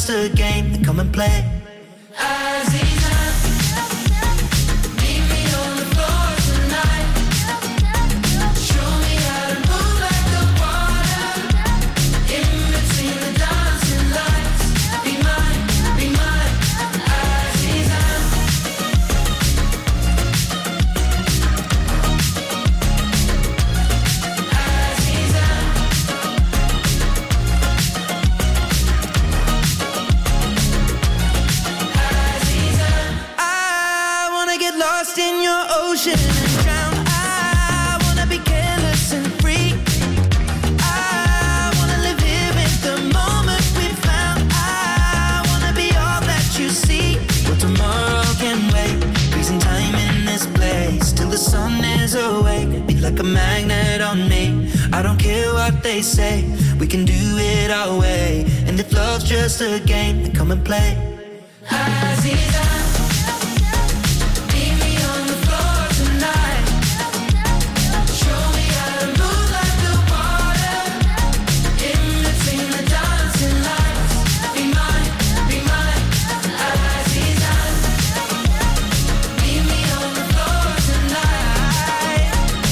just a game, then come and play. Like a magnet on me. I don't care what they say, we can do it our way. And if love's just a game, then come and play. Aziza, meet me on the floor tonight. Show me how to move like the water. In between the dancing lights. Be mine, Aziza. Meet me on the floor tonight.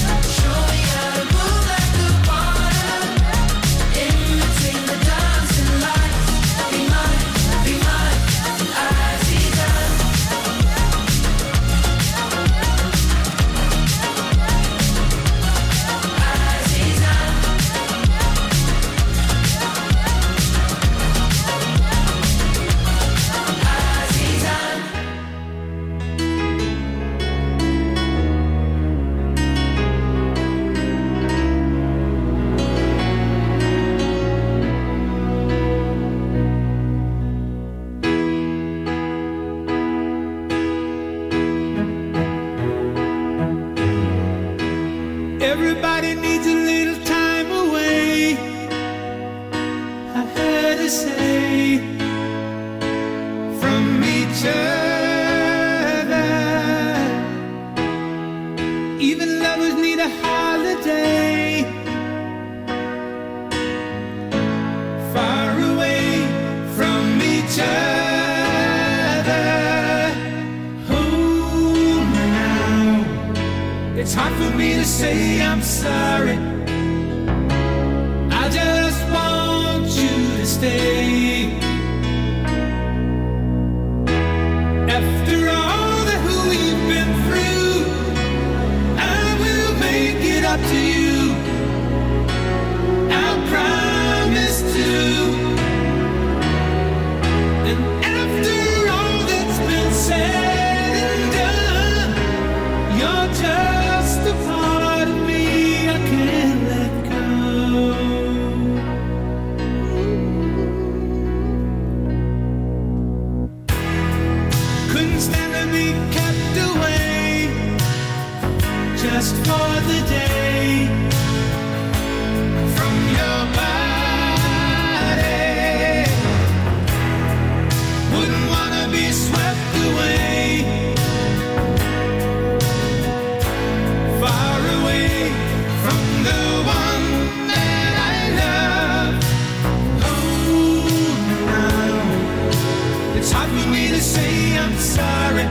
Everybody needs a little time away, I heard her say, from each other. Even lovers need a holiday, far away from each other. Hold me now, it's hard for me to say I'm sorry. I just want you to stay. After all that we've been through, I will make it up to you. I promise to. And after all that's been said and done, you're just a part of me I can't let go. Couldn't stand to be kept away just for the day from your body. Wouldn't wanna be swept away, far away from the one that I love. Oh, now it's hard for me to say I'm sorry.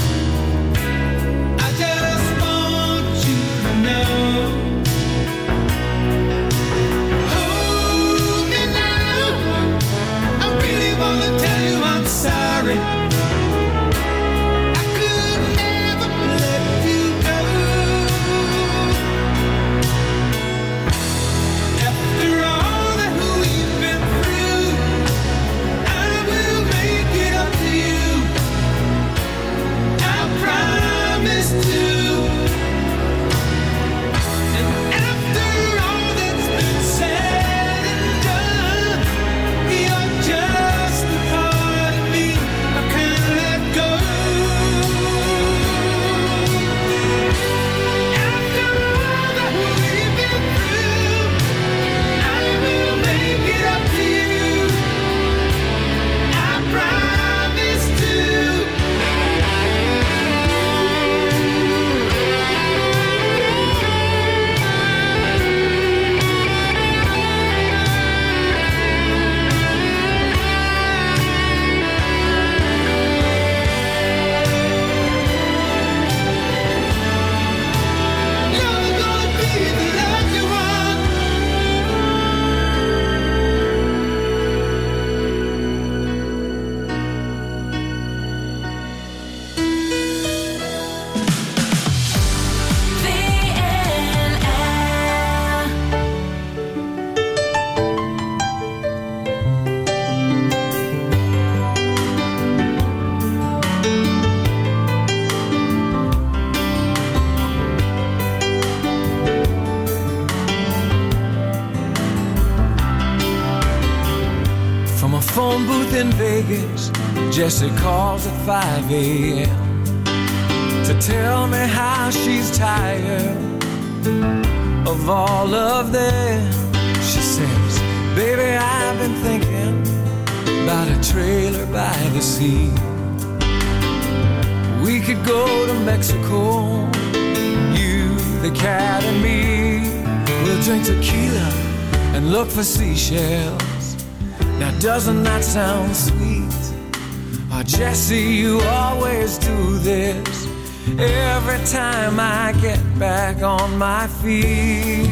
I just want you to know. Oh, in Vegas, Jessie calls at 5 a.m. to tell me how she's tired of all of them. She says, baby, I've been thinking about a trailer by the sea. We could go to Mexico, you, the cat and me. We'll drink tequila and look for seashells. Now doesn't that sound sweet? Oh, Jessie, you always do this every time I get back on my feet.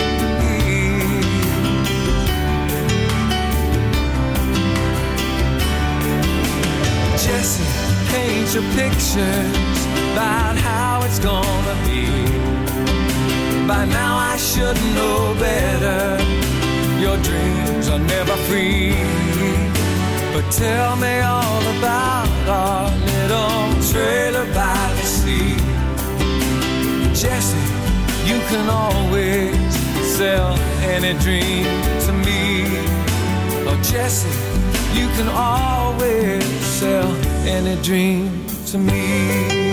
Jessie, paint your pictures about how it's gonna be. By now I should know better. Your dreams are never free. But tell me all about our little trailer by the sea. Jessie, you can always sell any dream to me. Oh, Jessie, you can always sell any dream to me.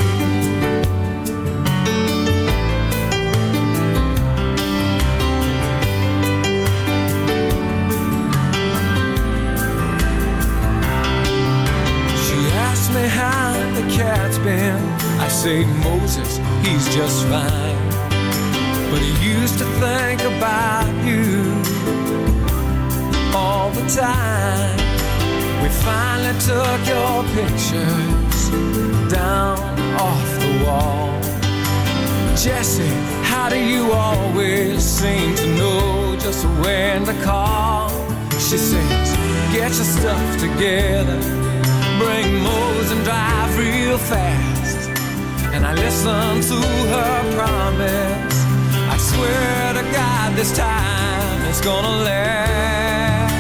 Me how the cat's been. I say Moses, he's just fine, but he used to think about you all the time. We finally took your pictures down off the wall. Jessie, how do you always seem to know just when to call? She says, get your stuff together, bring Mose and drive real fast. And I listen to her promise. I swear to God this time it's gonna last.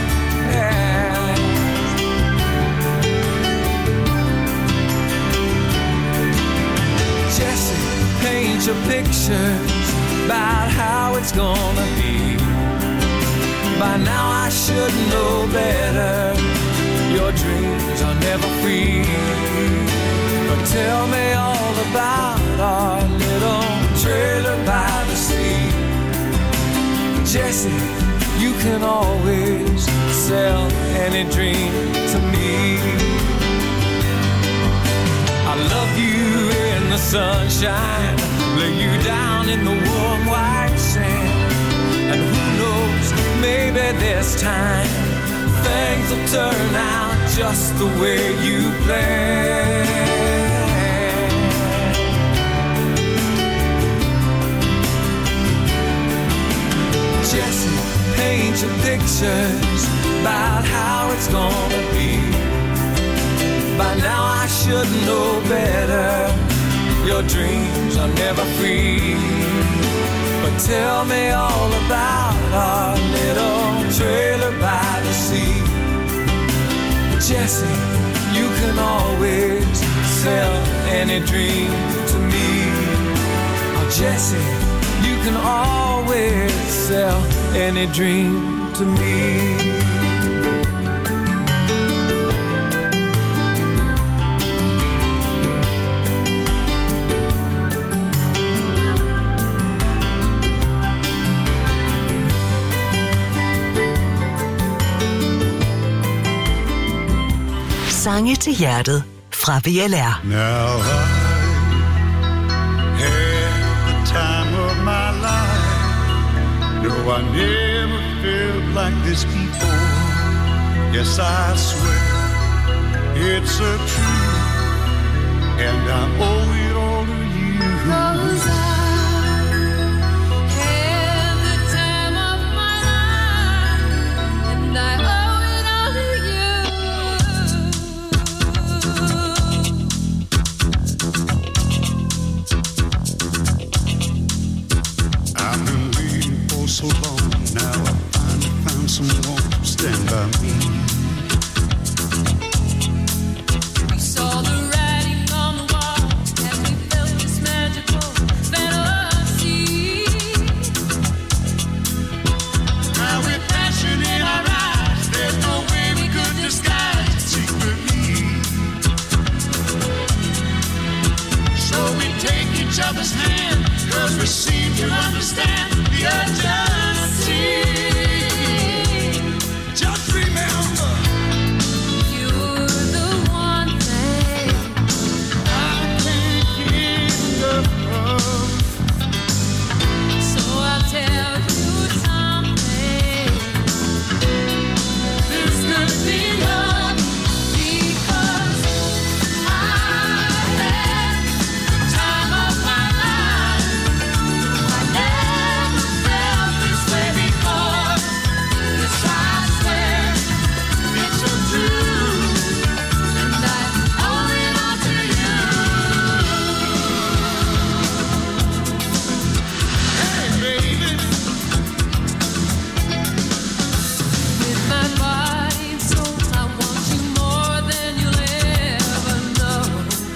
Jessie, paint your pictures about how it's gonna be. By now I should know better. Your dreams are never free. But tell me all about our little trailer by the sea. Jessie, you can always sell any dream to me. I love you in the sunshine, lay you down in the warm white sand. And who knows, maybe this time things will turn out just the way you planned. Jessie, paint your pictures about how it's gonna be. By now I should know better. Your dreams are never free. But tell me all about our little trailer by the sea. Jessie, you can always sell any dream to me. Oh, Jessie, you can always sell any dream to me. Sange til hjertet fra VLR. Now I had the time of my life. No, I never felt like this before. Yes, I swear it's a truth, and I owe it all to you. 'Cause I had the time of my life, and I owe it all to you. I've been waiting for so long. Now I finally found someone to stand by me. We saw the writing on the wall. each other's hand, 'cause we seem to understand the urgency. Just remember, you're the one thing I can't get enough of. So I'll tell you something. This could be love because I had the time of my life. I never felt this way before. Yes, I swear it's so true, and I owe it all to you. Hey, baby, With my body and soul, I want you more than you'll ever know.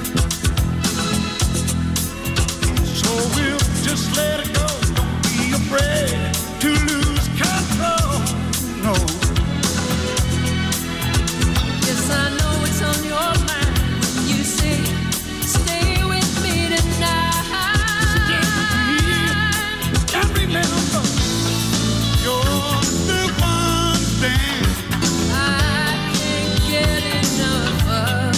so we'll just let it go. Don't be afraid to lose control. No, Yes, I know it's on your mind when you say, stay with me tonight. and remember, you're the one thing I can't get enough of.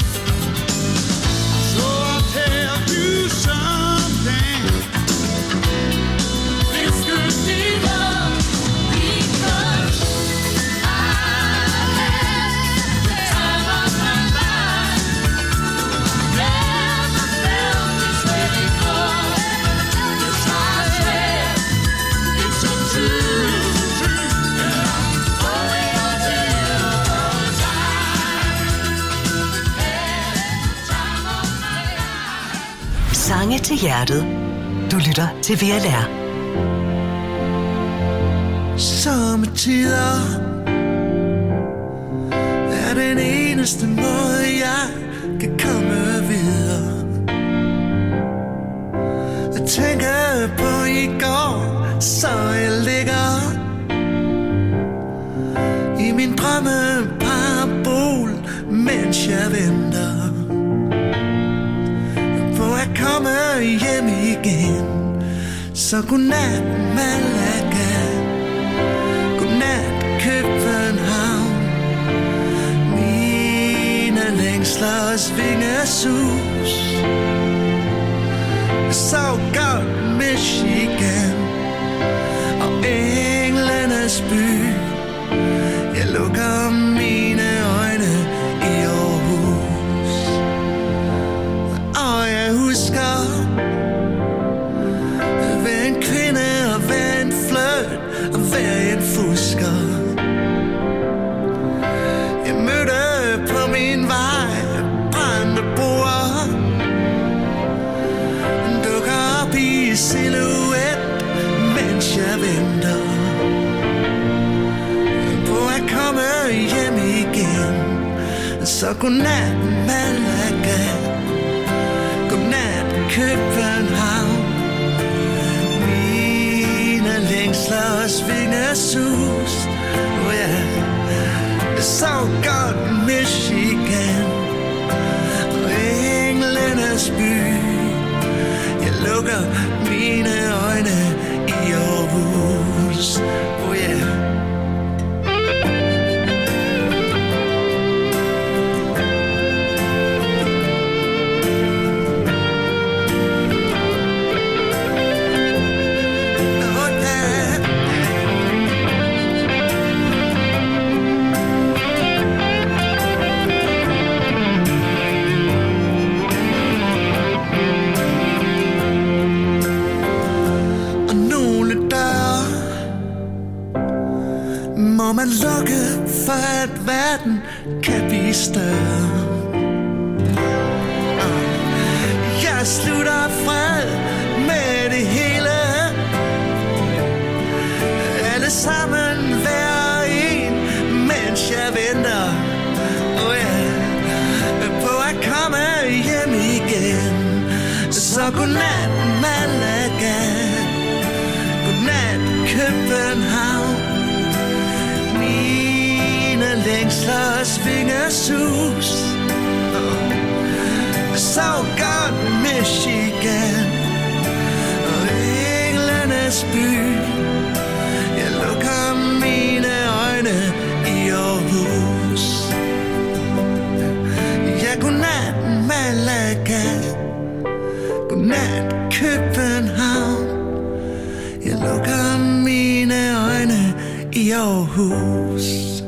So I'll tell you something. This could be love because I had the time of my life. Never felt this way before. Yes, I swear it's so true. And I owe it all to you 'cause I had the time of my life. Sange til hjertet. Du lytter til VLR. Sommetider er den eneste måde, jeg kan komme videre. Jeg tænker på i går, så jeg ligger i min drømmeparabol, mens jeg venter på at komme hjem igen. Så godnat, Malaga. Godnat, København. Mine længslers vingesus. Jeg sov godt Michigan og englenes by. Jeg lukker mine øjne i Aarhus. Og jeg husker hver en kvinde og hver en flirt og hver en fusker. Jeg mødte på min vej brændte broer. Dukker op i silhuet, mens jeg venter på at komme hjem igen. Så godnat, Malaga. Godnat, København. Mine længslers vingesus. Oh yeah. Jeg sov godt Michigan og englenes by. Jeg lukker mine øjne i Aarhus. Oh yeah. Må man lukke for at verden kan blive større. Jeg slutter fred med det hele. Alle sammen hver en, mens jeg venter. Oh yeah. På at komme hjem igen. Så godnat, Malaga. Godnat, København. Mine længslers vingesus. Så godt Michigan deres by. Jeg lukker mine øjne i Aarhus. Ja, godnat Malaga, godnat København. Jeg lukker mine øjne i Aarhus.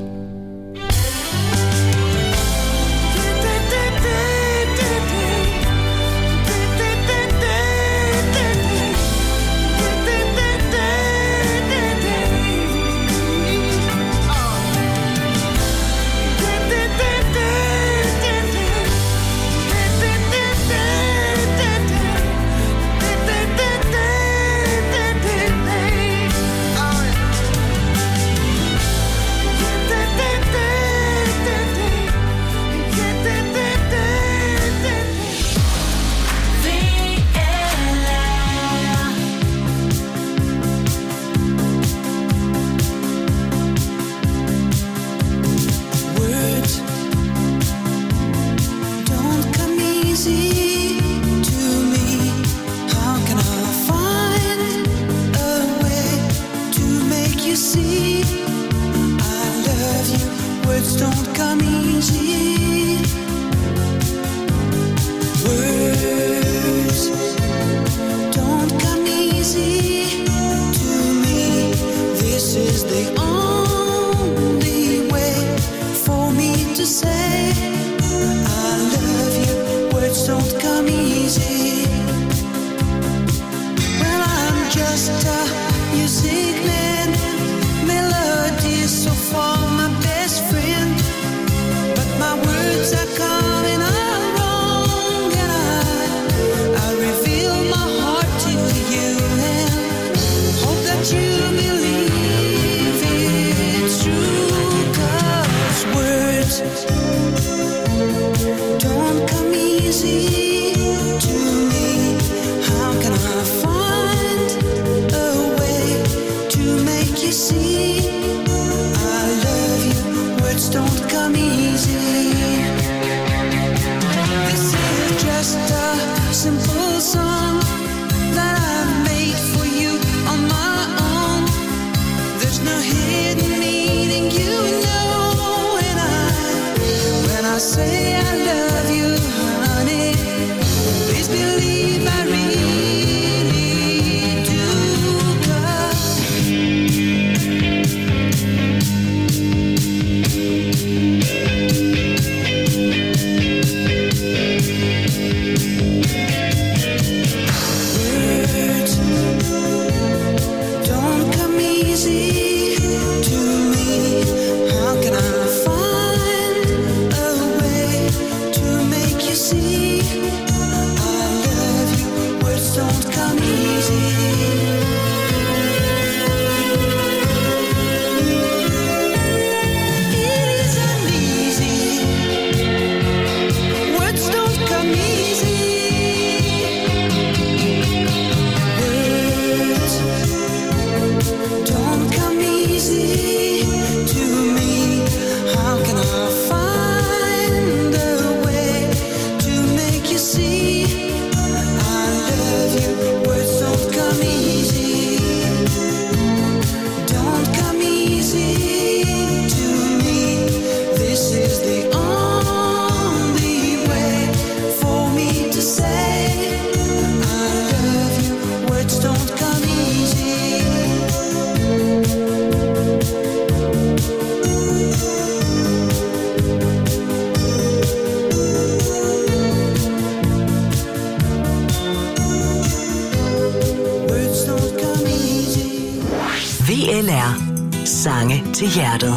VLR. Sange til hjertet.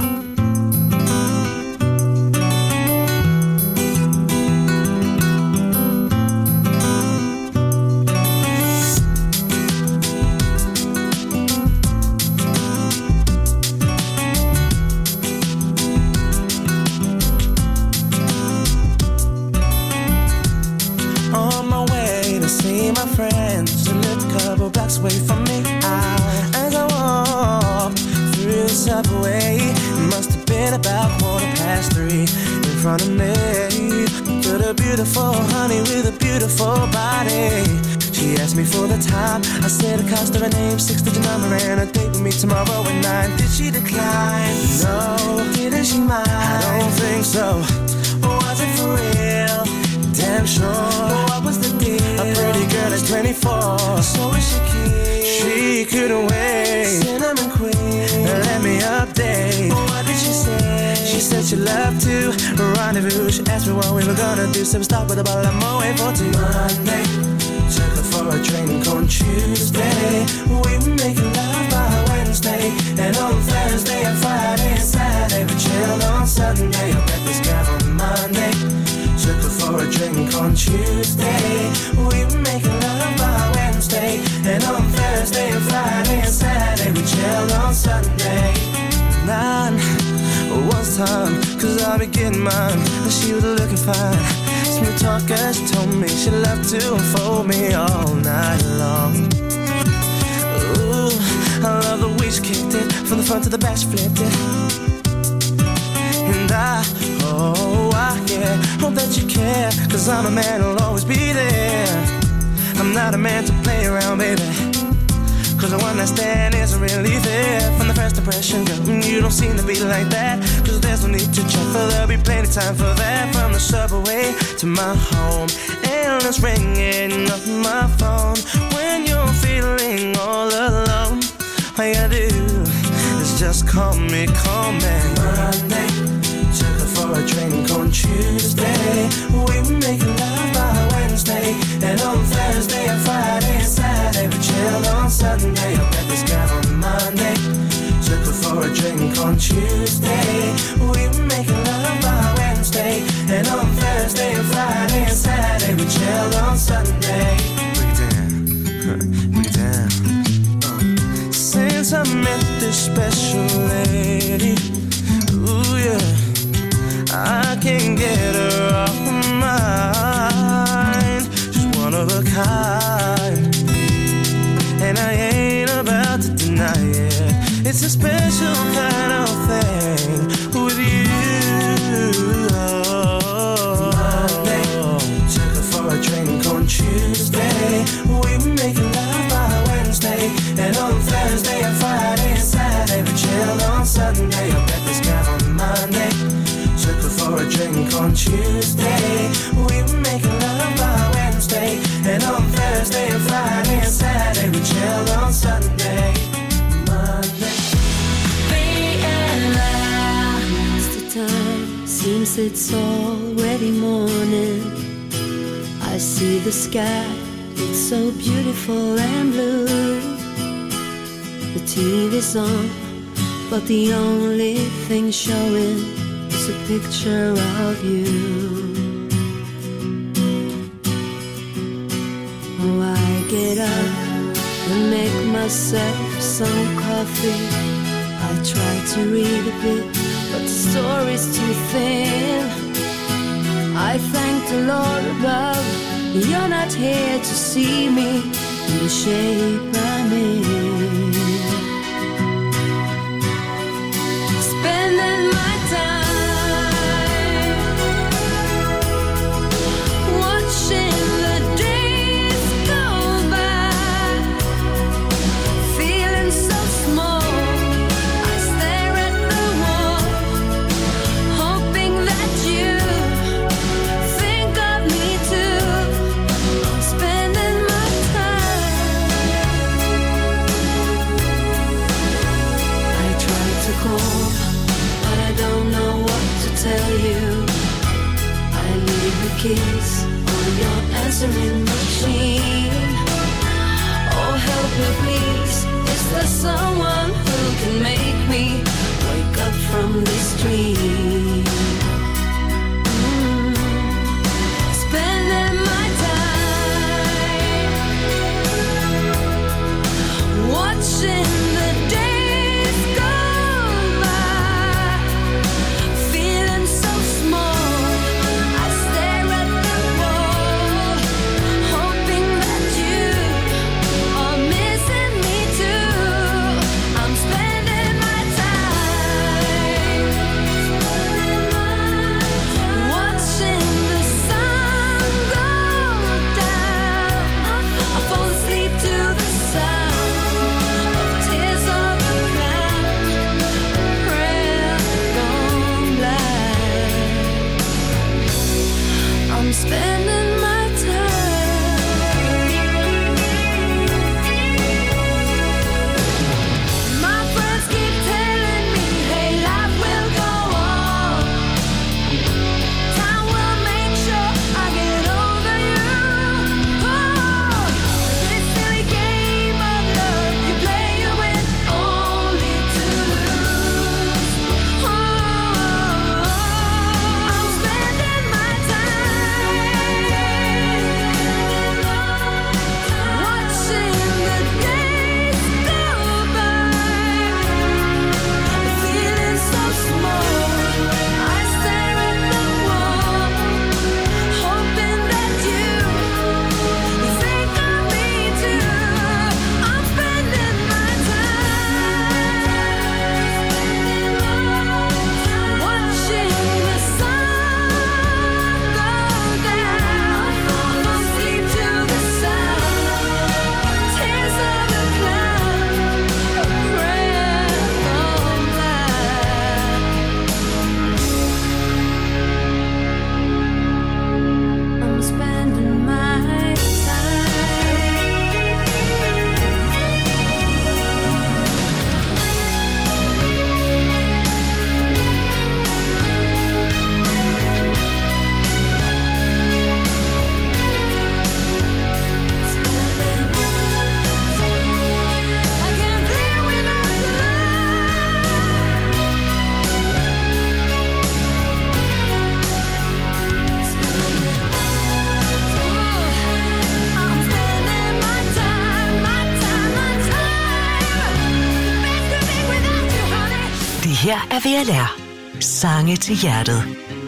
On my way to see my friends, who live a couple blocks away from me. As I walk through the subway, it must have been about 3:15 in front of me. But a beautiful honey with a beautiful body, She asked me for the time. I said the cost of her name, 6-digit number, and a date with me tomorrow at 9. Did she decline? No. Didn't she mind? I don't think so. Was it for real? Damn sure. What was the deal? A pretty girl is 24. So is she keen? She couldn't wait. Cinnamon queen, let me update. What did she say? She said she loved to rendezvous. She asked me what we were gonna do. So we start with a bottle of Moët for Monday. Took her for a drink on Tuesday. We were making love by Wednesday. And on Thursday and Friday and Saturday we chilled on Sunday. I met this guy on Monday. Took her for a drink on Tuesday. We were making love by Wednesday. And on Thursday and Friday and Saturday we chilled on Sunday. 9 was time, cause I be getting mine. And she was looking fine. Smooth talker, she told me she loved to unfold me all night long. Ooh, I love the way she kicked it. From the front to the back she flipped it. And I hope that you care, cause I'm a man who'll always be there. I'm not a man to play around, baby, cause the one I stand isn't really fair. From the first impression, girl, you don't seem to be like that. Cause there's no need to check, for there'll be plenty time for that. From the subway to my home, and it's ringing off my phone. When you're feeling all alone, all you gotta do is just call me, call me. Monday, took her for a drink on Tuesday. We were making love by Wednesday. And on Thursday and Friday and Saturday we chilled on Sunday. I met this guy on Monday. Took her for a drink on Tuesday. We were making love by Wednesday. And on Thursday and Friday and Saturday we chilled on Sunday. Break it down, break it down. Since I met this special lady, ooh yeah, I can't get her off my mind. She's one of a kind, and I ain't about to deny it. It's a special kind of thing with you. Monday, took her for a drink on Tuesday. We were making love by Wednesday. And on Thursday and Friday and Saturday we chilled on Sunday. I met this guy on Monday. Took her for a drink on Tuesday. We were making love by Wednesday. And on Thursday and Friday and Saturday we chilled on Sunday. Monday. Realize the time, seems it's already morning. I see the sky, it's so beautiful and blue. The TV's on, but the only thing showing is a picture of you. Oh, I get up and make myself some coffee. I try to read a bit, but the story's too thin. I thank the Lord above, you're not here to see me in the shape I'm in. Spending my time watching the days go by, feeling so small. I stare at the wall, hoping that you think of me too. I'm spending my time. I try to call, but I don't know what to tell you. I leave the keys on your answering machine. Oh, help me please, is there someone who can make me wake up from this dream? Spending my time watching the days go by, feeling so small. I stare at the wall, hoping that you are missing me too. I'm spending my time. her er VLR. Sange til hjertet.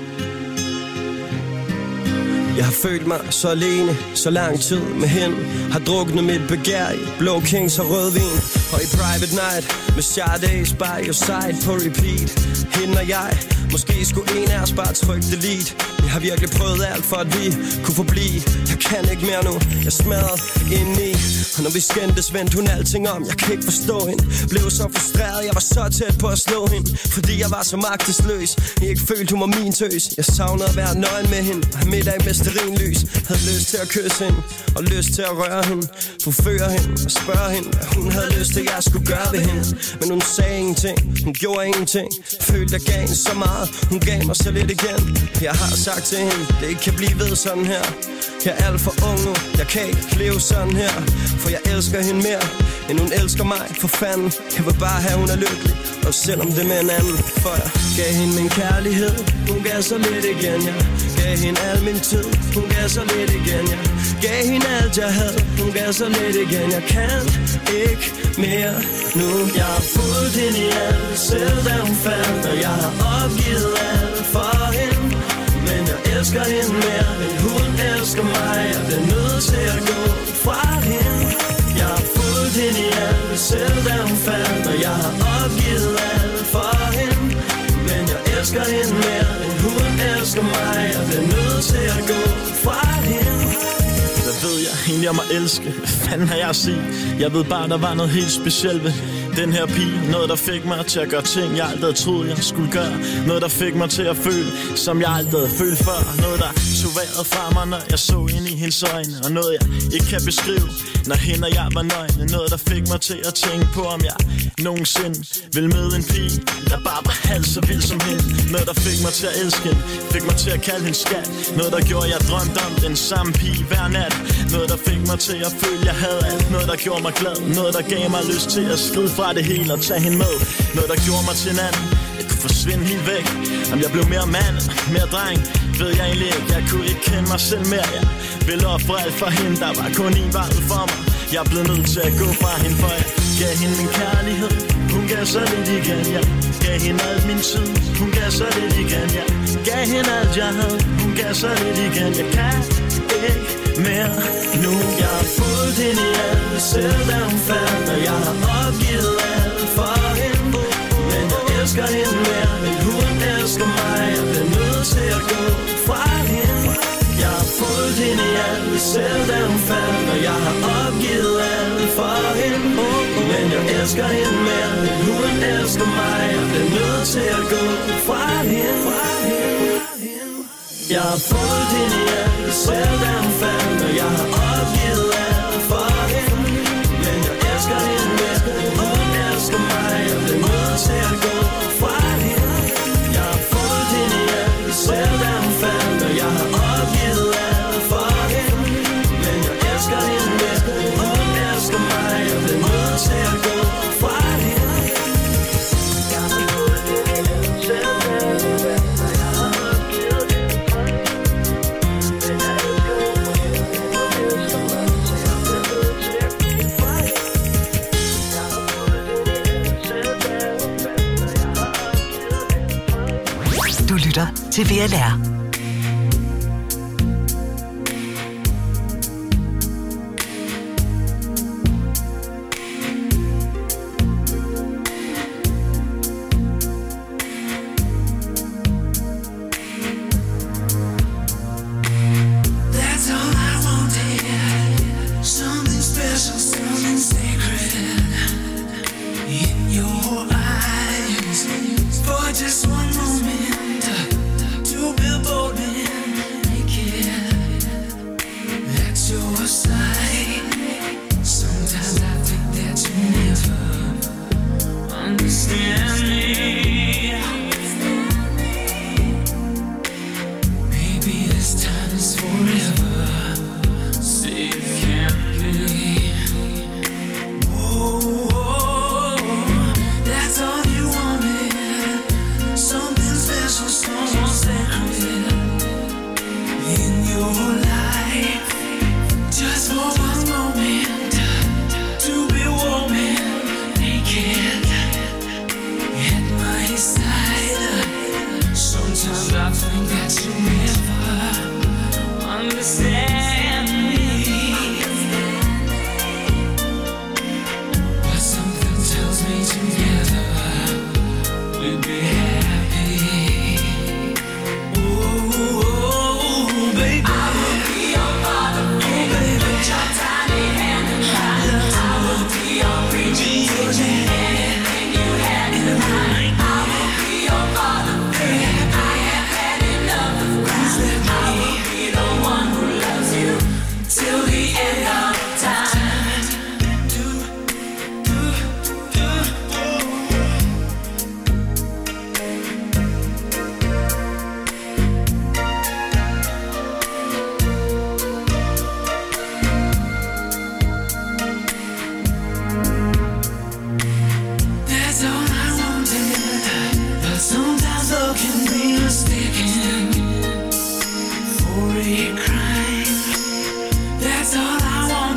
Jeg har følt mig så alene, så lang tid med hende. Har druknet mit begær i blå kings og rødvin. Og i private night med Saturdays by your side på repeat. Hende og jeg, måske skulle en af os bare trykke delete. Jeg har virkelig prøvet alt for at vi kunne forblive. Jeg kan ikke mere nu, jeg smadret indeni. Og når vi skændtes, vendte hun alting om. Jeg kan ikke forstå hende, blev så frustreret. Jeg var så tæt på at slå hende, fordi jeg var så magtesløs. Jeg ikke følte hun var min tøs. Jeg savnede at være nøgen med hende, og middag med stearinlys. Havde lyst til at kysse hende, og lyst til at røre hende. Forføre hende og spørge hende, hvad hun havde lyst til jeg skulle gøre ved hende. Men hun sagde ingenting, hun gjorde ingenting. Følte jeg gav hende så meget, hun gav mig så lidt igen. Jeg har sagt til hende, det ikke kan blive ved sådan her. Jeg er alt for ung nu, jeg kan ikke leve sådan her. For jeg elsker hende mere, end hun elsker mig. For fanden, jeg vil bare have hun er lykkelig. Og selvom det med en anden. For jeg gav hende min kærlighed, hun gav så lidt igen. Jeg gav hende al min tid, hun gav så lidt igen. Jeg gav hende alt jeg havde, hun gav så lidt igen. Jeg kan ikke mere nu. Jeg har fulgt hende i alt, selv da hun faldt. Og jeg har opgivet alt for hende. Men jeg elsker hende mere, end hun elsker mig. Jeg bliver nødt til at gå fra hende. Jeg har fulgt hende i alt, selv da hun faldt. Og jeg har opgivet alt for hende. Men jeg elsker hende mere, end hun elsker mig. Jeg bliver nødt til at gå fra hende. Hvad ved jeg egentlig om at elske? Hvad fanden har jeg at sige? Jeg ved bare, der var noget helt specielt ved den her pige. Noget, der fik mig til at gøre ting, jeg aldrig troede, jeg skulle gøre. Noget, der fik mig til at føle, som jeg aldrig havde følt før. Noget, der tog vejret fra mig, når jeg så ind i hendes øjne. Og noget, jeg ikke kan beskrive, når hende og jeg var nøgne. Noget, der fik mig til at tænke på, om jeg nogensinde ville møde en pige, der bare var halvt så vild som hende. Noget, der fik mig til at elske hende, fik mig til at kalde hende skat. Noget, der gjorde, jeg drømte om den samme pige hver nat. Noget, der fik mig til at føle, jeg havde alt. Noget, der gjorde mig glad. Noget, der gav mig lyst til at skride fra det hele og tage hende med. Noget, der gjorde mig til en anden. Jeg kunne forsvinde helt væk. Om jeg blev mere mand, mere dreng, ved jeg egentlig ikke. Jeg kunne ikke kende mig selv mere. Jeg ville ofre alt for hende, der var kun en vej ud for mig. Jeg blev nødt til at gå fra hende, for jeg gav hende min kærlighed. Hun gav så lidt igen, jeg gav hende alt min tid. Hun gav så lidt igen, jeg gav hende alt jeg havde. Hun gav så lidt igen, jeg kan ikke mere nu. Jeg har fulgt hende i alt, selv da hun faldt. Og jeg har opgivet alt for hende. Men jeg elsker hende mere, end hun elsker mig. Jeg bliver nødt til at gå fra hende. Jeg har fulgt hende i alt, selv da hun faldt. Og jeg har opgivet alt for hende. Men jeg elsker hende mere, end hun elsker mig. Jeg bliver nødt til at gå fra hende. Jeg har fulgt hende i alt, selv da hun faldt. Og jeg har opgivet alt for hende. Men jeg elsker hende mere, end hun elsker mig. Jeg bliver nødt til at gå fra hende. Jeg har fulgt hende i alt, selv da hun faldt. Og jeg har opgivet alt for hende. Men jeg elsker hende mere, end hun elsker mig. Jeg bliver nødt til at gå fra hende. Jeg har fulgt hende i alt, selv da hun faldt. Og jeg har opgivet alt for hende. Men jeg elsker hende mere, end hun elsker mig. Så jeg bliver nødt til at gå fra hende. Jeg har fulgt hende i alt, selv da hun faldt. Og jeg har opgivet alt for hende. Du lytter til VLR. That's all I wanted. Something special, something sacred in your eyes. For just one moment, two billboards.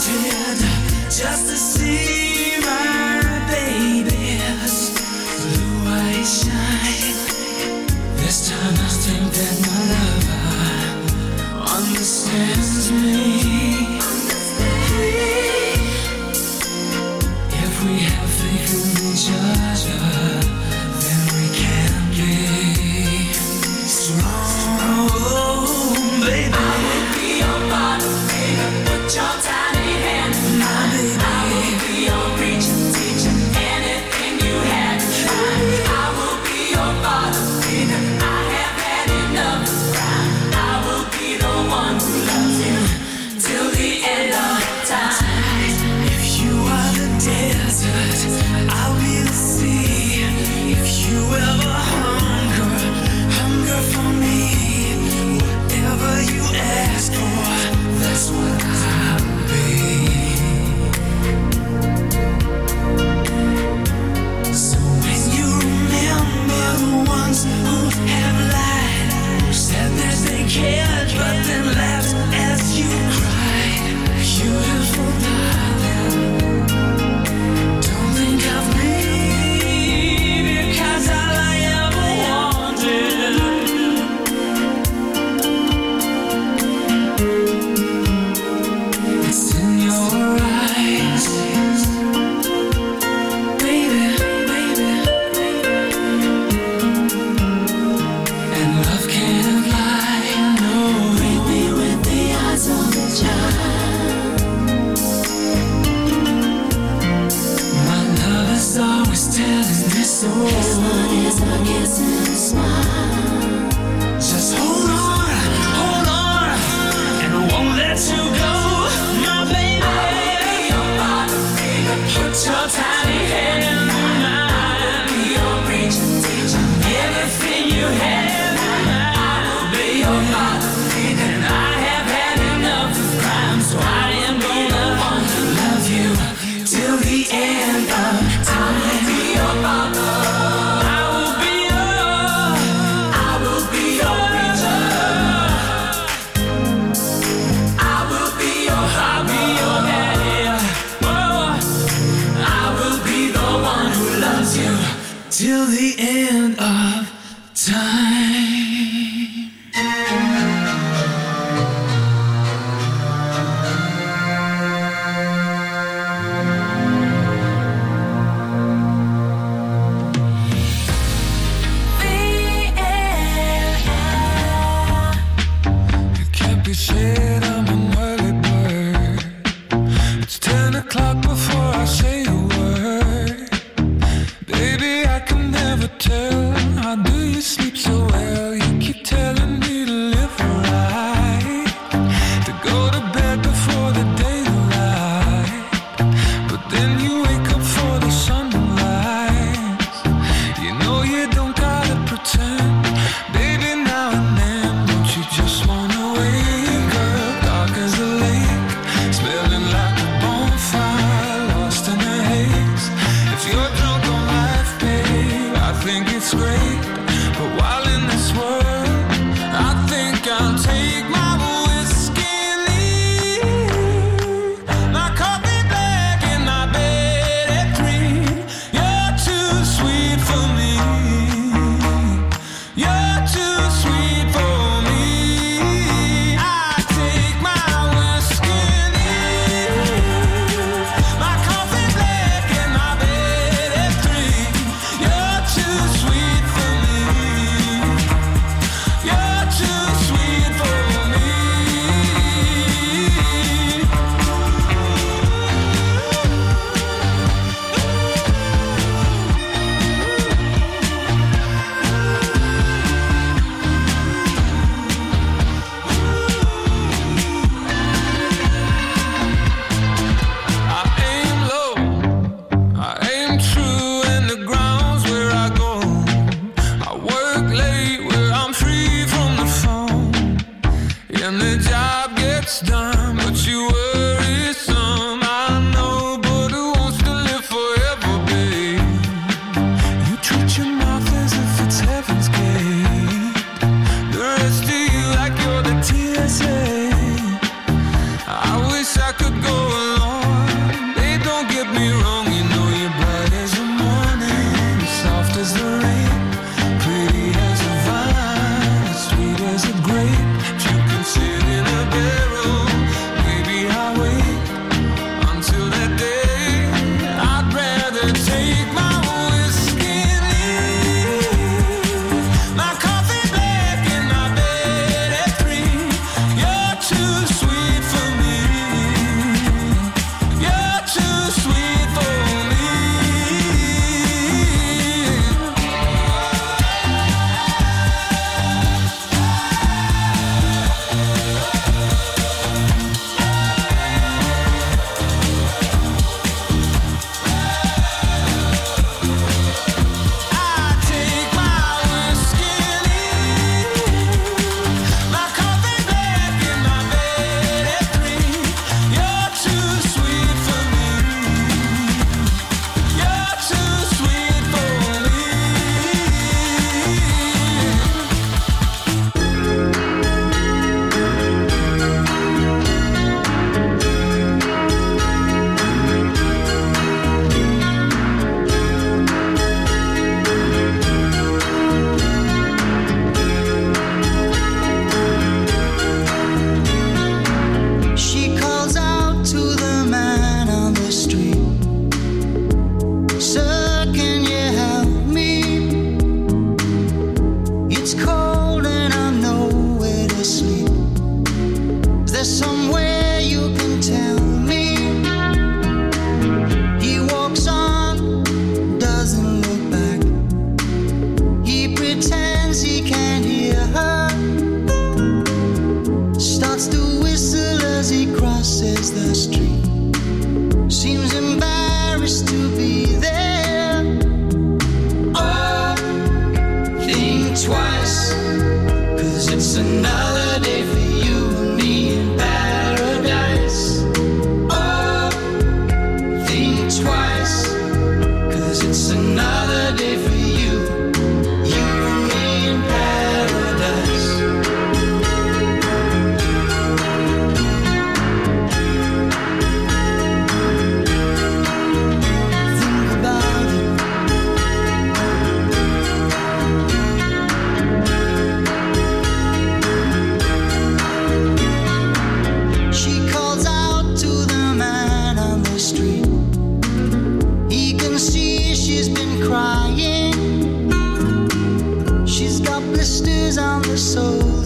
wanted just to see my baby's blue eyes shine. This time I think that my lover understands me. If we have faith in each other, then we can be strong, baby. I will be your bottom, baby. Put your tiny hand in mine, baby. I will be your preacher, teacher, anything you had to try. I will be your bottom, baby. I have had enough of crime. I will be the one who loves you till the end of time. If you are the desert, I'll be the sea. If you ever hunger for me, whatever you ask for, that's what I'll be. So when you remember the ones who have lied, who said that they cared but then laughed as you cried, beautiful darling, don't think of me, because all I ever wanted, it's in your eyes, baby, baby. And love can't lie, no. Read me with the eyes of a child. My love is always telling me so. This one is a kiss and a smile. Just hold on, and I won't let you go, my baby. I will be your bottom, baby. Put your tiny hand in mine. I will be your preacher, teacher, everything you have. I will be your bottom, baby. And I have had enough of crime, so I am gonna love you till the end of time. I will be your bottom. I will be your preacher. I will be your daddy. Oh, I will be the one who loves you till the end of time. It can't be said I'm an early bird. It's 10 o'clock before I say a word. Baby, I can never tell. How do you sleep so well? You keep telling me to live right, to go to bed before the daylight. But then you wake up for the sunrise. You know you don't gotta pretend. Baby, now and then, don't you just wanna wake up dark as a lake, smelling like a bonfire, lost in the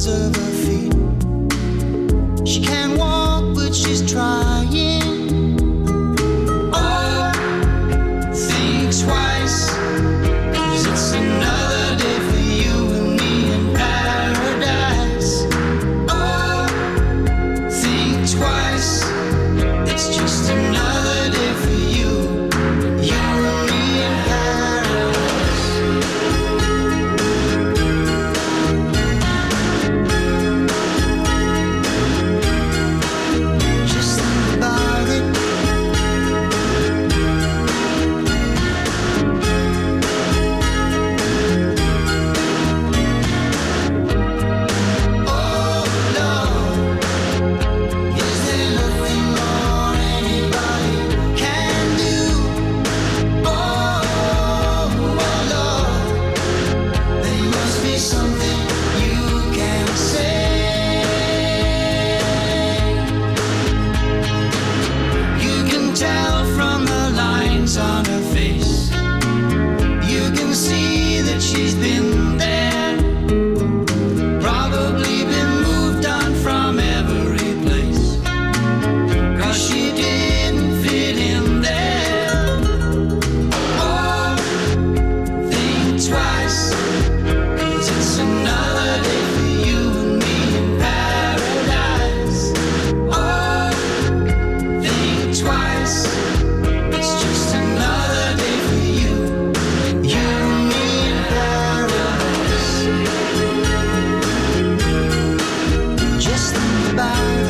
soles of her feet. She can't walk, but she's trying. Oh, think twice, 'cause it's another day for you and me in paradise. Oh, think twice, it's just another day for you, you and me in paradise. Just think about it. Oh Lord, is there nothing more anybody can do? Oh Lord, there must be something you can say. You can tell from the lines on her face. You can see that she's been there. Probably been moved on from every place, 'cause she didn't fit in there. Oh, think twice, 'cause it's another day for you and me in paradise. Oh, think twice, it's just another day for you, you and me in paradise. Just think about it.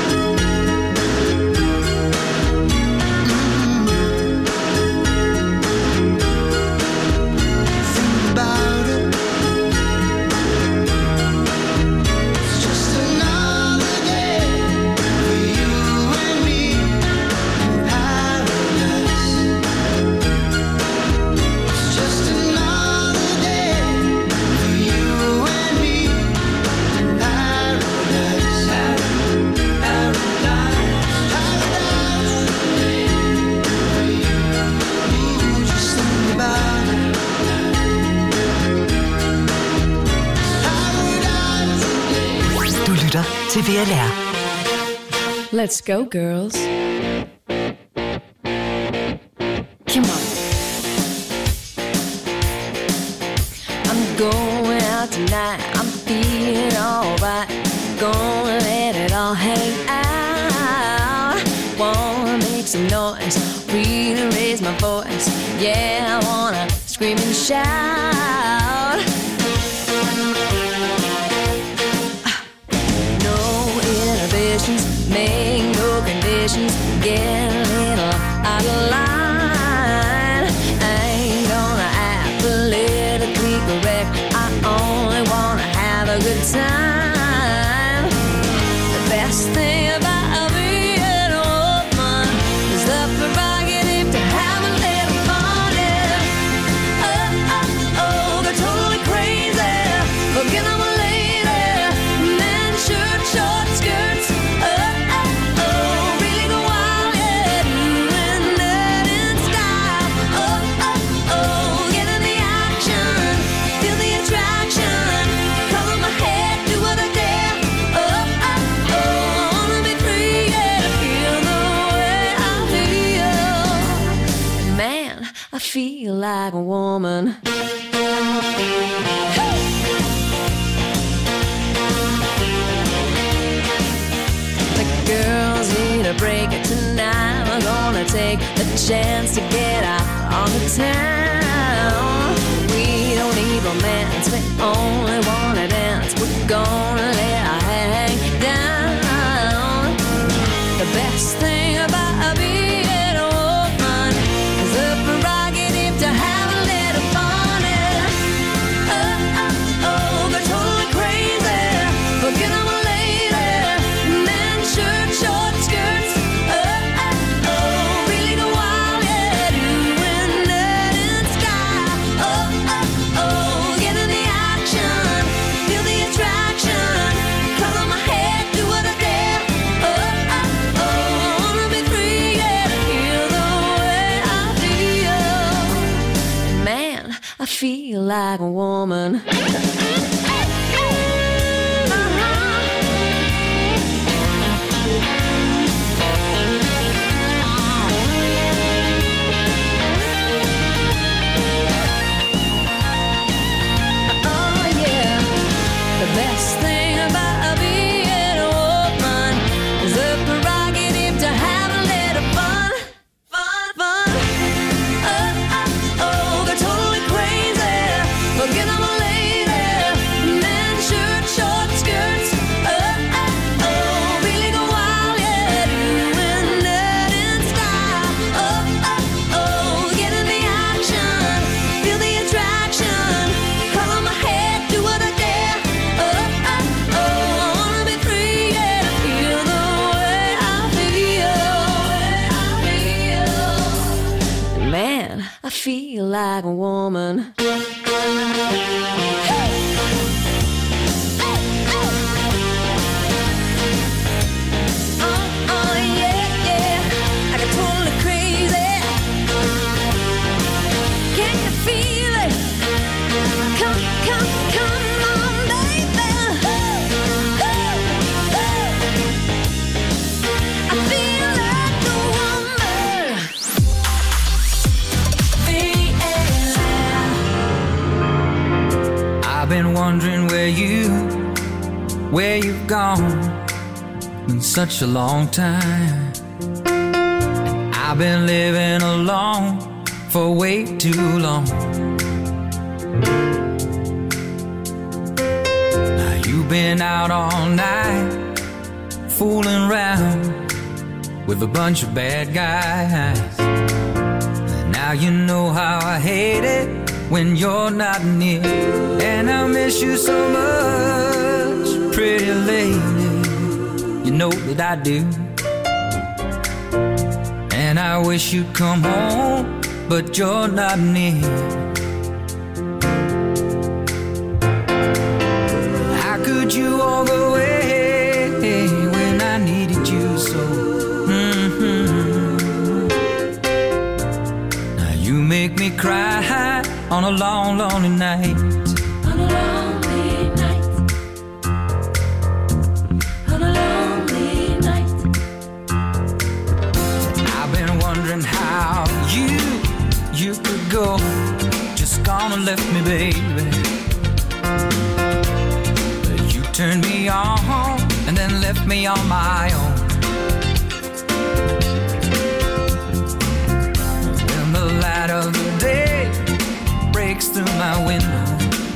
Think about it. It's just another day for you and me in paradise. It's just another day for you and me in paradise. Just think about it. Du lytter til VLR. Let's go, girls. Come on. I'm going out tonight. I'm feeling alright. Gonna let it all hang out. Wanna make some noise. Really raise my voice. Yeah, I wanna scream and shout. No inhibitions, make no conditions. Get a little out of line. I ain't gonna act politically correct. I only wanna have a good time. The best thing about being a woman is the prerogative to have a little fun. Yeah. Oh, oh, oh, they're totally crazy. Forget I'm a lady. Men, shirt, short skirts. Oh, oh, oh, really go wild, yeah. Doing that in style. Oh, oh, oh, get in the action. Feel the attraction. Color my head, do what I dare. Oh, oh, oh, I wanna be free, yeah. Feel the way I feel. Man, I feel like a woman. The girls need a break tonight. We're gonna take the chance to get out on the town. We don't need romance, we only wanna dance. We're gonna let our hang down. The best thing about being a woman is the prerogative to have a little fun. Yeah. Oh, oh, oh, they're totally crazy. Forget I'm a lady. Men, shirt, short skirts. Oh, oh, oh, really go wild, yeah. Doing that in style. Oh, oh, oh, get in the action. Feel the attraction. Color my head, do what I dare. Oh, oh, oh, I wanna be free, yeah. Feel the way I feel. Man, I feel like a woman. feel like a woman. I've been wondering where you've gone. Been such a long time. I've been living alone for way too long. Now you've been out all night, fooling around with a bunch of bad guys. Now you know how I hate it when you're not near. And I miss you so much, pretty lady. You know that I do. And I wish you'd come home, but you're not near. How could you walk away when I needed you so? Now you make me cry on a long, lonely night. On a lonely night. On a lonely night. I've been wondering how you could go. Just gone and left me, baby. But you turned me on and then left me on my own. When the light of the day breaks through my window,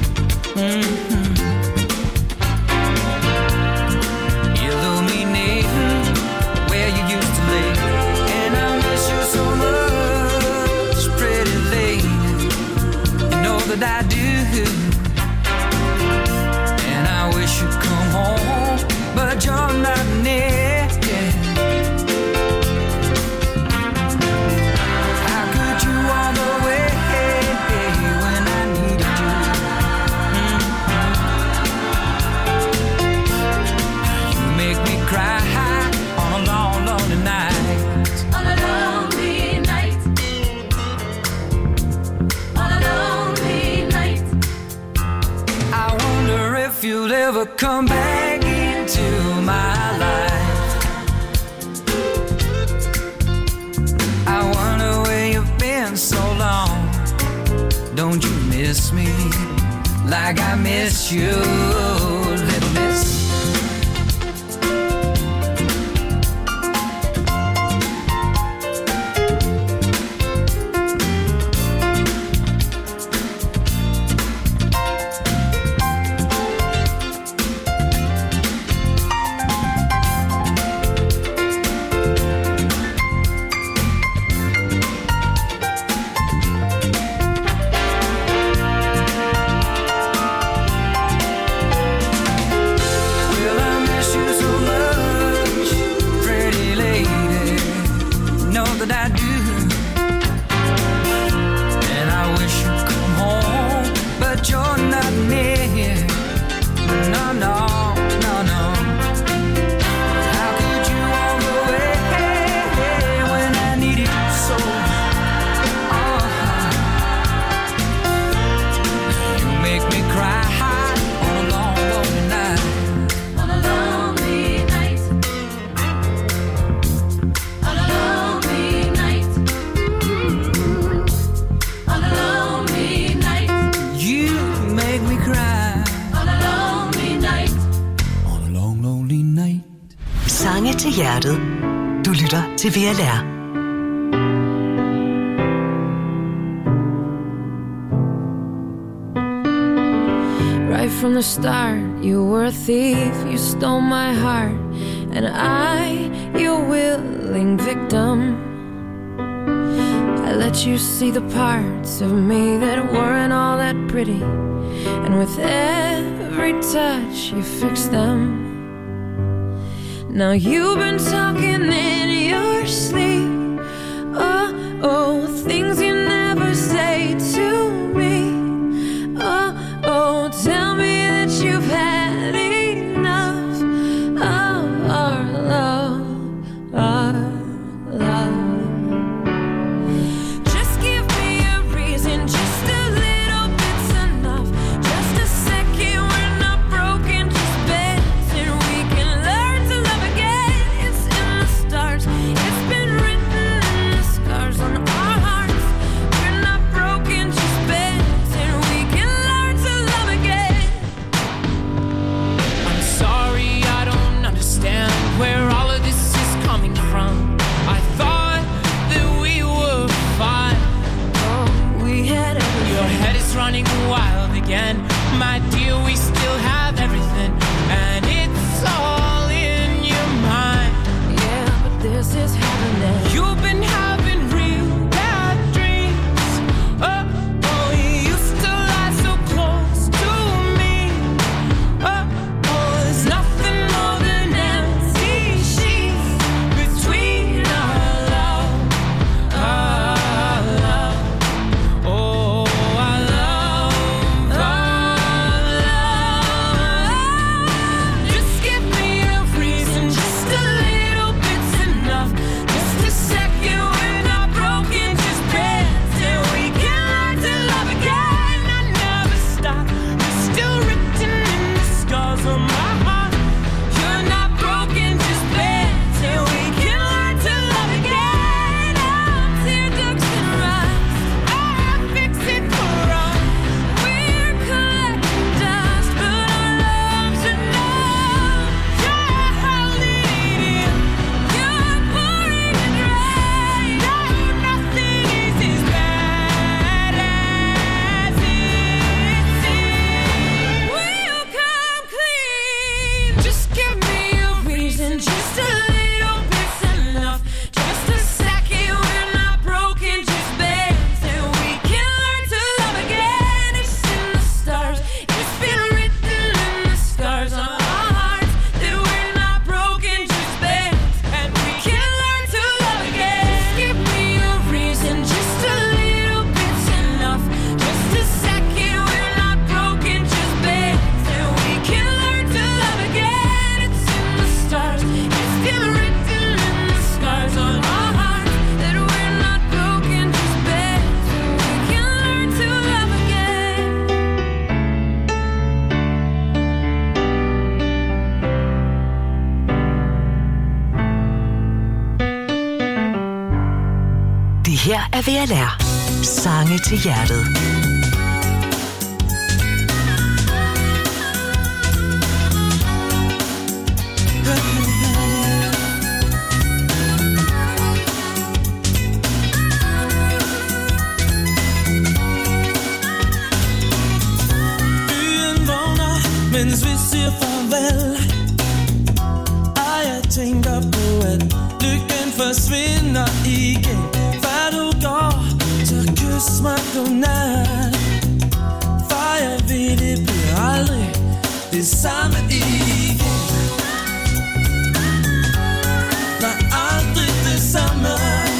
illuminating where you used to lay. And I miss you so much, pretty lady. You know that I do. And I wish you'd come home, but you're not near. How could you walk away when I needed you? You make me cry on a long, lonely night. On a lonely night. On a lonely night. I wonder if you'll ever come back into my life. I wonder where you've been so long. Don't you miss me like I miss you, little miss? Well, I miss you so much, pretty lady. Know that I do. And I wish you'd come home, but you're not near. No, no, no, no. How could you walk away when I needed you so? You make me cry on a long, lonely night. On a lonely night. On a lonely night. On a lonely night. You make me cry On a lonely night. on a long, lonely night. Sange til hjertet. Du lytter til VLR. Right from the start, you were a thief, you stole my heart, and I, your willing victim. I let you see the parts of me that weren't all that pretty, and with every touch you fixed them. Now you've been talking in your sleep, oh, things you never said. Det her er VLR. Sange til hjertet. Byen vågner, mens vi siger farvel. Og jeg tænker på, at lykken forsvinder igen. Før du går, så kys mig godnat. For jeg ved, det bliver aldrig det samme igen. Nej, aldrig det samme.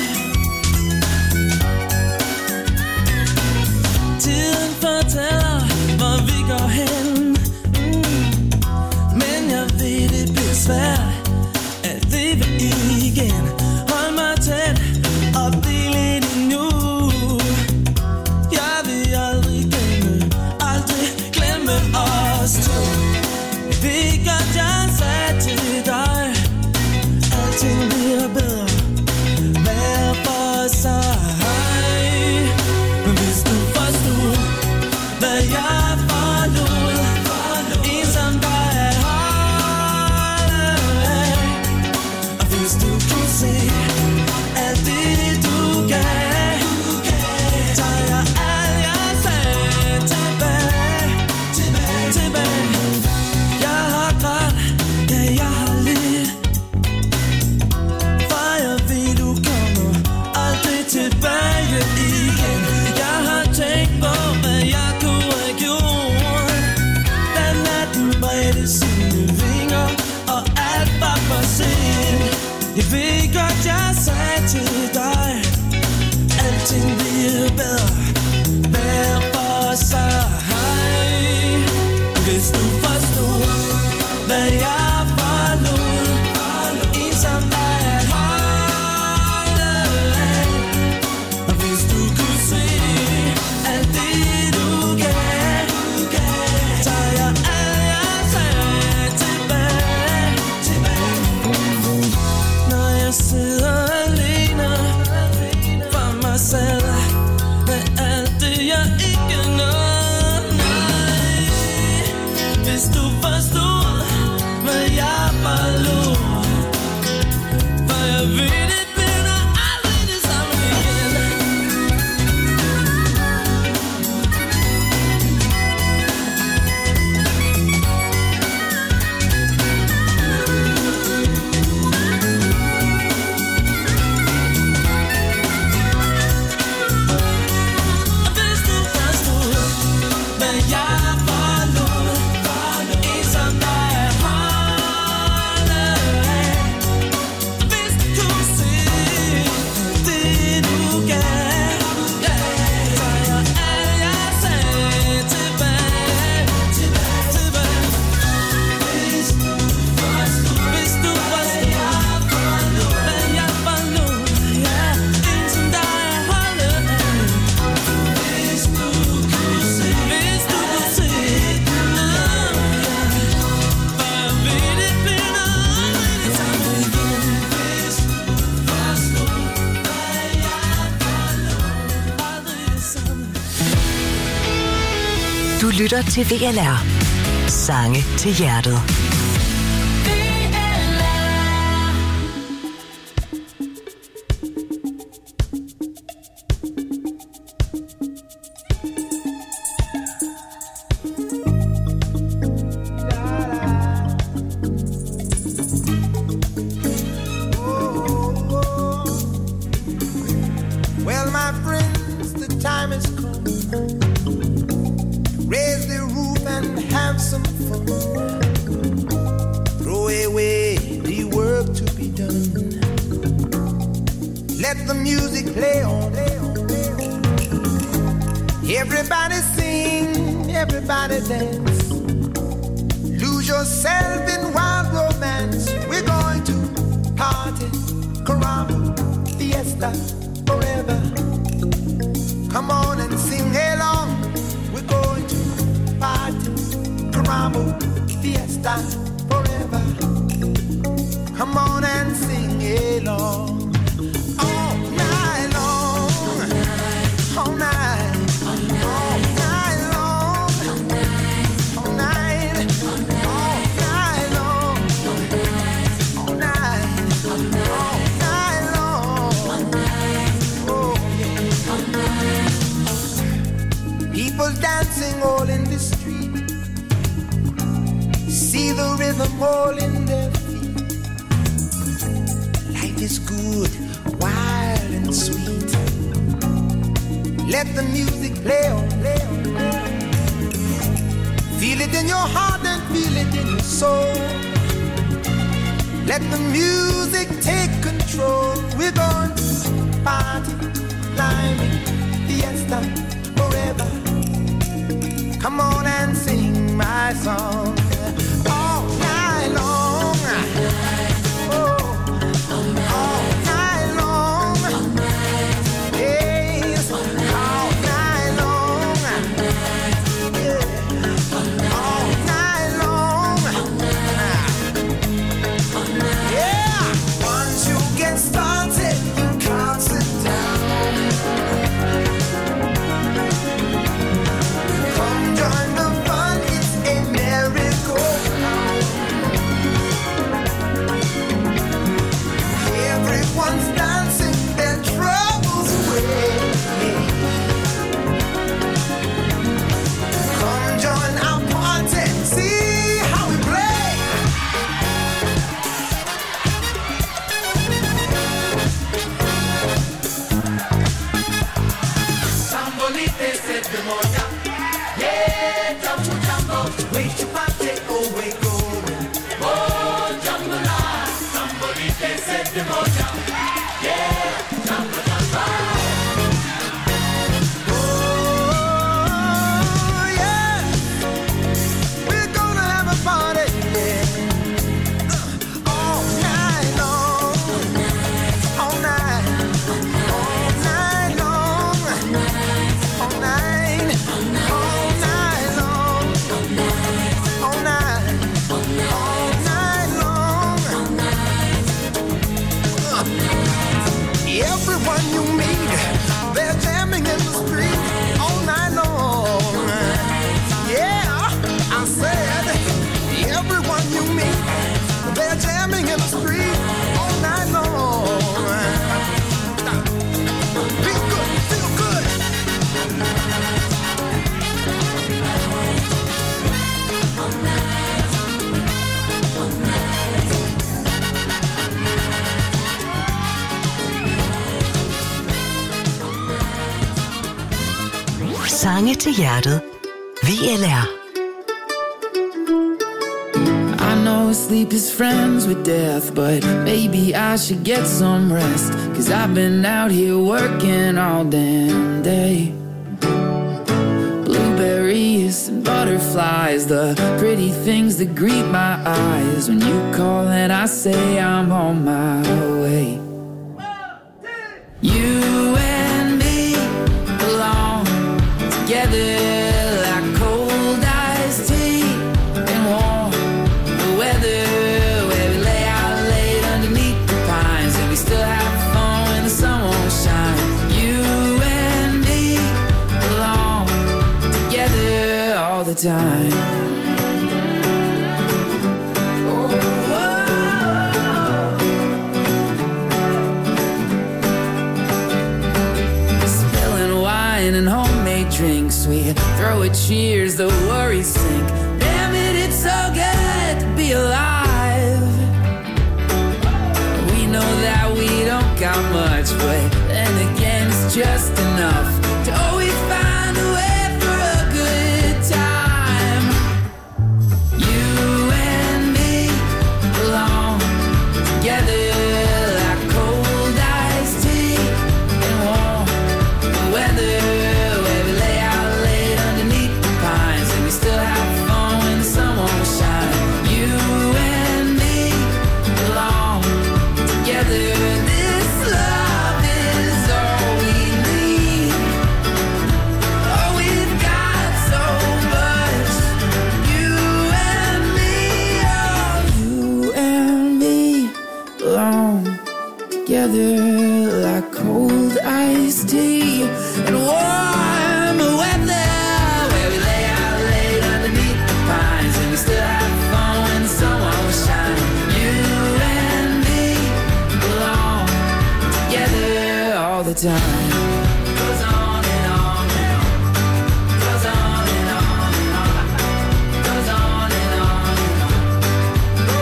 Tiden fortæller, hvor vi går hen. Men jeg ved, det bliver svært at leve igen. Hold mig tæt og bliv lidt endnu. Jeg vil aldrig glemme os to. Jeg ved godt, jeg sagde til dig, alting bliver bedre hver for sig. Men hvis du forstod, hvad jeg forlod, en som dig at holde af. Og hvis du kunne se alt det du gav, tager jeg alt jeg sagde tilbage. Jeg har grædt, ja jeg har lidt. For jeg ved du kommer aldrig tilbage igen. Jeg har tænkt på hvad jeg kunne have gjort, da natten bredte sine vinger og alt var for sent. Jeg ved godt jeg sagde til dig, alting bliver bedre hver for sig. Hvis du forstod, hvad jeg forlod, en som dig at holde af. Og hvis du kunne se alt det du gav, tager jeg alt jeg sagde tilbage. Når jeg sidder alene for mig selv, med alt det jeg ikke nåede. Nej, hvis du forstod, hvad jeg forlod. For jeg ved, det bliver aldrig det samme igen. Og hvis du forstod, hvad jeg forlod, en som dig at holde af. Og hvis du kunne se det du gav, tager jeg alt jeg sagde tilbage. Hvis du forstod, hvad jeg forlod, ja, en som dig at holde af. Hvis du kunne se, for jeg ved, det bliver aldrig det samme igen. Hvis du forstod, hvad jeg forlod, aldrig det samme. Du lytter til VLR. Sange til hjertet. Well, my friends, the time has come. Raise the roof and have some fun. Throw away the work to be done. Let the music play on. Everybody sing, everybody dance. Lose yourself in wild romance. We're going to party, caramba, fiesta, forever. Come on and sing along. We're going to party, caramba, fiesta, forever. Come on and sing along. All night long. small in their feet. Life is good, wild and sweet. Let the music play on, play on, play on. Feel it in your heart and feel it in your soul. Let the music take control. We're going to party, climbing, fiesta, forever. Come on and sing my song all night long. Oh, all night long. Yes, all night long. Yeah, all night long. Yeah, once you get started, you can't sit down. Come join the fun, it's a merry-go-round. Everyone's dancing their troubles away. Come join our party, see how we play. Sambolite se demoja. Yeah, jumbo jumbo, wait your party, oh we going. Oh, jumbo la, somebody can set the moja. Yeah, jumbo jumbo. Oh yeah, we're gonna have a party, yeah. All night long, all night, all night long, all night, all night long, all night, all night long. Everyone you meet, they're jamming in the street all night long. Yeah, I said, everyone you meet, they're jamming in the street all night long. Feel good, feel good. Sange til hjertet. VLR. I know sleep is friends with death, but maybe I should get some rest. 'Cause I've been out here working all damn day. Blueberries and butterflies, the pretty things that greet my eyes. When you call and I say I'm on my way. You and me belong together like cold iced tea and warm weather, where we lay out late underneath the pines and we still have fun when the sun won't shine. You and me belong together all the time. Spilling wine and homemade drinks, we throw a cheers, the worries sink. Damn it, it's so good to be alive. We know that we don't got much, but then again it's just enough to always find a way for a good time. You and me belong together like cold iced tea and warm weather, where we lay out late underneath the pines and we still have fun when the sun won't shine. You and me belong together. This love is all we need. Oh, we've got so much. You and me, oh, you and me belong together like cold iced tea and warm weather, where we lay out late underneath the pines and we still have fun when the sun won't shine. You and me belong together all the time. Goes on and on and on. Goes on and on and on. Goes on and on and on.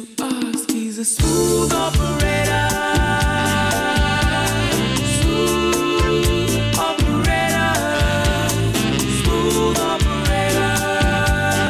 ask. He's a smooth operator.